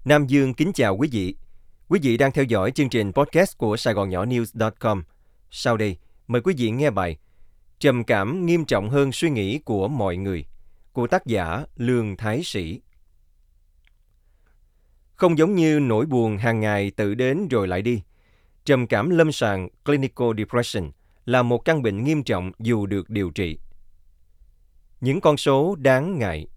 Nam Dương kính chào quý vị. Quý vị đang theo dõi chương trình podcast của Sài Gòn Nhỏ News.com. Sau đây, mời quý vị nghe bài Trầm cảm nghiêm trọng hơn suy nghĩ của mọi người của tác giả Lương Thái Sĩ. Không giống như nỗi buồn hàng ngày tự đến rồi lại đi, trầm cảm lâm sàng Clinical Depression là một căn bệnh nghiêm trọng dù được điều trị. Những con số đáng ngại.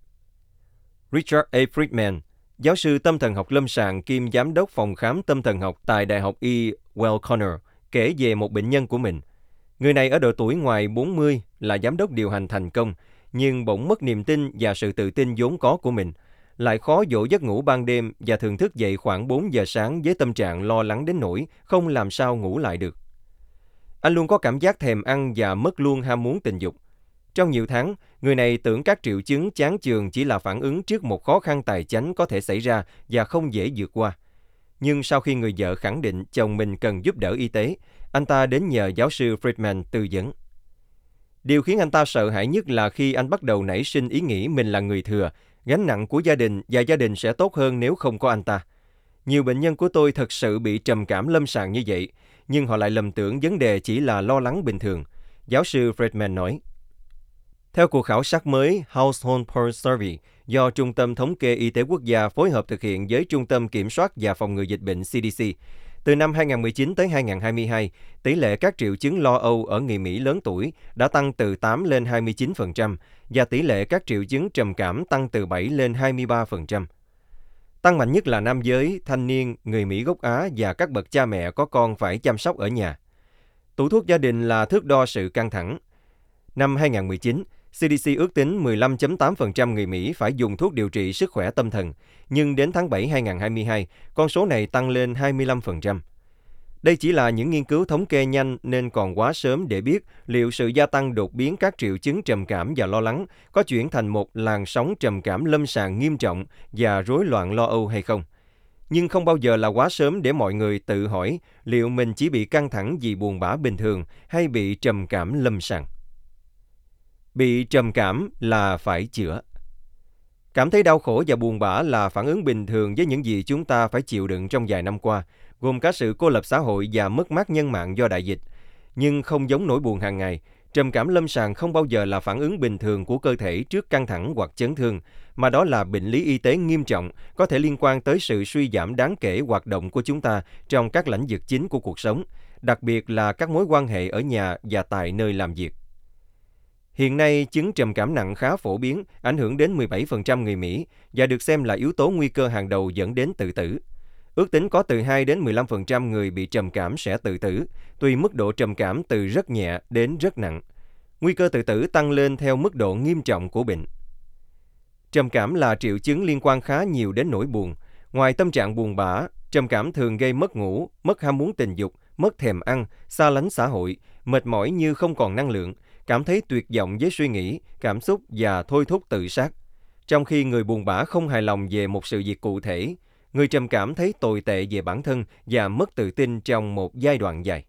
Richard A. Friedman, giáo sư tâm thần học lâm sàng kiêm giám đốc phòng khám tâm thần học tại Đại học E. Weill Cornell, kể về một bệnh nhân của mình. Người này ở độ tuổi ngoài 40 là giám đốc điều hành thành công, nhưng bỗng mất niềm tin và sự tự tin vốn có của mình. Lại khó dỗ giấc ngủ ban đêm và thường thức dậy khoảng 4 giờ sáng với tâm trạng lo lắng đến nỗi không làm sao ngủ lại được. Anh luôn có cảm giác thèm ăn và mất luôn ham muốn tình dục. Trong nhiều tháng, người này tưởng các triệu chứng chán chường chỉ là phản ứng trước một khó khăn tài chánh có thể xảy ra và không dễ vượt qua. Nhưng sau khi người vợ khẳng định chồng mình cần giúp đỡ y tế, anh ta đến nhờ giáo sư Friedman tư vấn. Điều khiến anh ta sợ hãi nhất là khi anh bắt đầu nảy sinh ý nghĩ mình là người thừa, gánh nặng của gia đình và gia đình sẽ tốt hơn nếu không có anh ta. Nhiều bệnh nhân của tôi thật sự bị trầm cảm lâm sàng như vậy, nhưng họ lại lầm tưởng vấn đề chỉ là lo lắng bình thường. Giáo sư Friedman nói. Theo cuộc khảo sát mới Household Pulse Survey do Trung tâm Thống kê Y tế Quốc gia phối hợp thực hiện với Trung tâm Kiểm soát và Phòng ngừa Dịch bệnh CDC, từ năm 2019 tới 2022, tỷ lệ các triệu chứng lo âu ở người Mỹ lớn tuổi đã tăng từ 8 lên 29% và tỷ lệ các triệu chứng trầm cảm tăng từ 7 lên 23%. Tăng mạnh nhất là nam giới, thanh niên, người Mỹ gốc Á và các bậc cha mẹ có con phải chăm sóc ở nhà. Tủ thuốc gia đình là thước đo sự căng thẳng. Năm 2019, CDC ước tính 15.8% người Mỹ phải dùng thuốc điều trị sức khỏe tâm thần, nhưng đến tháng 7 2022, con số này tăng lên 25%. Đây chỉ là những nghiên cứu thống kê nhanh nên còn quá sớm để biết liệu sự gia tăng đột biến các triệu chứng trầm cảm và lo lắng có chuyển thành một làn sóng trầm cảm lâm sàng nghiêm trọng và rối loạn lo âu hay không. Nhưng không bao giờ là quá sớm để mọi người tự hỏi liệu mình chỉ bị căng thẳng vì buồn bã bình thường hay bị trầm cảm lâm sàng. Bị trầm cảm là phải chữa. Cảm thấy đau khổ và buồn bã là phản ứng bình thường với những gì chúng ta phải chịu đựng trong vài năm qua, gồm cả sự cô lập xã hội và mất mát nhân mạng do đại dịch. Nhưng không giống nỗi buồn hàng ngày, trầm cảm lâm sàng không bao giờ là phản ứng bình thường của cơ thể trước căng thẳng hoặc chấn thương, mà đó là bệnh lý y tế nghiêm trọng, có thể liên quan tới sự suy giảm đáng kể hoạt động của chúng ta trong các lĩnh vực chính của cuộc sống, đặc biệt là các mối quan hệ ở nhà và tại nơi làm việc. Hiện nay, chứng trầm cảm nặng khá phổ biến, ảnh hưởng đến 17% người Mỹ và được xem là yếu tố nguy cơ hàng đầu dẫn đến tự tử. Ước tính có từ 2 đến 15% người bị trầm cảm sẽ tự tử, tùy mức độ trầm cảm từ rất nhẹ đến rất nặng. Nguy cơ tự tử tăng lên theo mức độ nghiêm trọng của bệnh. Trầm cảm là triệu chứng liên quan khá nhiều đến nỗi buồn. Ngoài tâm trạng buồn bã, trầm cảm thường gây mất ngủ, mất ham muốn tình dục, mất thèm ăn, xa lánh xã hội, mệt mỏi như không còn năng lượng, cảm thấy tuyệt vọng với suy nghĩ, cảm xúc và thôi thúc tự sát. Trong khi người buồn bã không hài lòng về một sự việc cụ thể, người trầm cảm thấy tồi tệ về bản thân và mất tự tin trong một giai đoạn dài.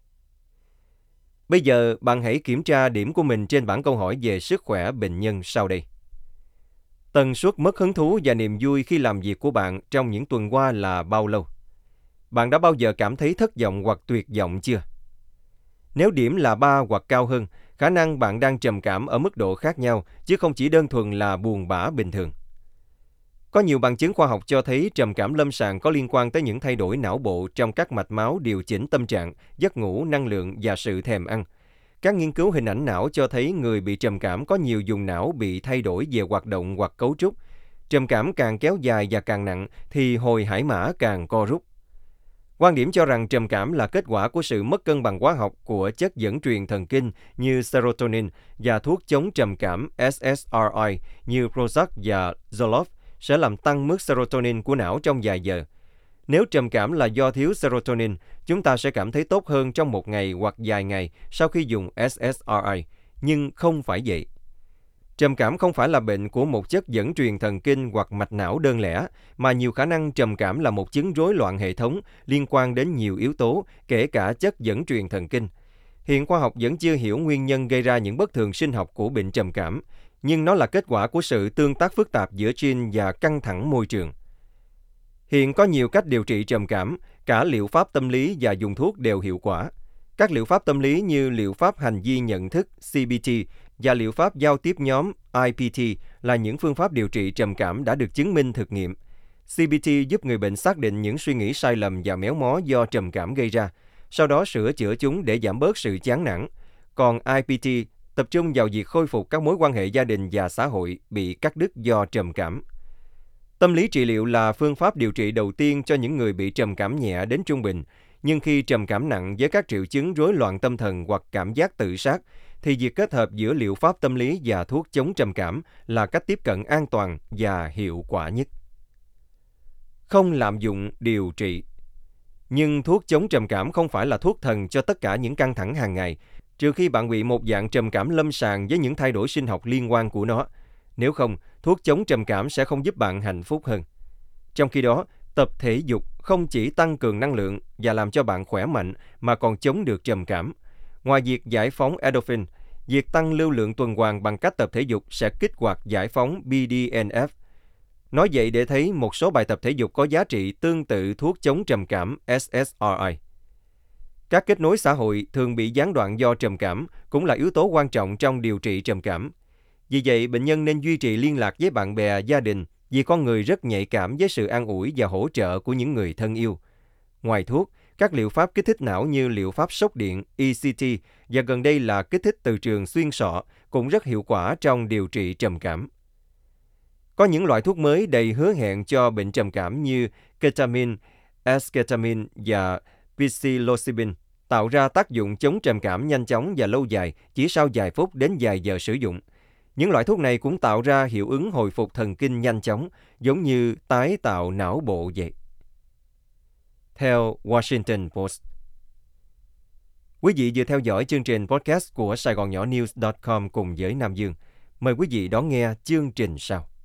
Bây giờ, bạn hãy kiểm tra điểm của mình trên bảng câu hỏi về sức khỏe bệnh nhân sau đây. Tần suất mất hứng thú và niềm vui khi làm việc của bạn trong những tuần qua là bao lâu? Bạn đã bao giờ cảm thấy thất vọng hoặc tuyệt vọng chưa? Nếu điểm là 3 hoặc cao hơn, khả năng bạn đang trầm cảm ở mức độ khác nhau, chứ không chỉ đơn thuần là buồn bã bình thường. Có nhiều bằng chứng khoa học cho thấy trầm cảm lâm sàng có liên quan tới những thay đổi não bộ trong các mạch máu điều chỉnh tâm trạng, giấc ngủ, năng lượng và sự thèm ăn. Các nghiên cứu hình ảnh não cho thấy người bị trầm cảm có nhiều vùng não bị thay đổi về hoạt động hoặc cấu trúc. Trầm cảm càng kéo dài và càng nặng thì hồi hải mã càng co rút. Quan điểm cho rằng trầm cảm là kết quả của sự mất cân bằng hóa học của chất dẫn truyền thần kinh như serotonin và thuốc chống trầm cảm SSRI như Prozac và Zoloft sẽ làm tăng mức serotonin của não trong vài giờ. Nếu trầm cảm là do thiếu serotonin, chúng ta sẽ cảm thấy tốt hơn trong một ngày hoặc vài ngày sau khi dùng SSRI, nhưng không phải vậy. Trầm cảm không phải là bệnh của một chất dẫn truyền thần kinh hoặc mạch não đơn lẻ, mà nhiều khả năng trầm cảm là một chứng rối loạn hệ thống liên quan đến nhiều yếu tố, kể cả chất dẫn truyền thần kinh. Hiện khoa học vẫn chưa hiểu nguyên nhân gây ra những bất thường sinh học của bệnh trầm cảm, nhưng nó là kết quả của sự tương tác phức tạp giữa gene và căng thẳng môi trường. Hiện có nhiều cách điều trị trầm cảm, cả liệu pháp tâm lý và dùng thuốc đều hiệu quả. Các liệu pháp tâm lý như liệu pháp hành vi nhận thức CBT và liệu pháp giao tiếp nhóm IPT là những phương pháp điều trị trầm cảm đã được chứng minh thực nghiệm. CBT giúp người bệnh xác định những suy nghĩ sai lầm và méo mó do trầm cảm gây ra, sau đó sửa chữa chúng để giảm bớt sự chán nản. Còn IPT tập trung vào việc khôi phục các mối quan hệ gia đình và xã hội bị cắt đứt do trầm cảm. Tâm lý trị liệu là phương pháp điều trị đầu tiên cho những người bị trầm cảm nhẹ đến trung bình, nhưng khi trầm cảm nặng với các triệu chứng rối loạn tâm thần hoặc cảm giác tự sát, thì việc kết hợp giữa liệu pháp tâm lý và thuốc chống trầm cảm là cách tiếp cận an toàn và hiệu quả nhất. Không lạm dụng điều trị. Nhưng thuốc chống trầm cảm không phải là thuốc thần cho tất cả những căng thẳng hàng ngày, trừ khi bạn bị một dạng trầm cảm lâm sàng với những thay đổi sinh học liên quan của nó. Nếu không, thuốc chống trầm cảm sẽ không giúp bạn hạnh phúc hơn. Trong khi đó, tập thể dục không chỉ tăng cường năng lượng và làm cho bạn khỏe mạnh mà còn chống được trầm cảm. Ngoài việc giải phóng endorphin, việc tăng lưu lượng tuần hoàn bằng cách tập thể dục sẽ kích hoạt giải phóng BDNF. Nói vậy để thấy một số bài tập thể dục có giá trị tương tự thuốc chống trầm cảm SSRI. Các kết nối xã hội thường bị gián đoạn do trầm cảm cũng là yếu tố quan trọng trong điều trị trầm cảm. Vì vậy, bệnh nhân nên duy trì liên lạc với bạn bè, gia đình, vì con người rất nhạy cảm với sự an ủi và hỗ trợ của những người thân yêu. Ngoài thuốc, các liệu pháp kích thích não như liệu pháp sốc điện, ECT và gần đây là kích thích từ trường xuyên sọ cũng rất hiệu quả trong điều trị trầm cảm. Có những loại thuốc mới đầy hứa hẹn cho bệnh trầm cảm như ketamine, esketamine và psilocybin tạo ra tác dụng chống trầm cảm nhanh chóng và lâu dài chỉ sau vài phút đến vài giờ sử dụng. Những loại thuốc này cũng tạo ra hiệu ứng hồi phục thần kinh nhanh chóng, giống như tái tạo não bộ vậy. Theo Washington Post. Quý vị vừa theo dõi chương trình podcast của SaigonNhõNews.com cùng với Nam Dương. Mời quý vị đón nghe chương trình sau.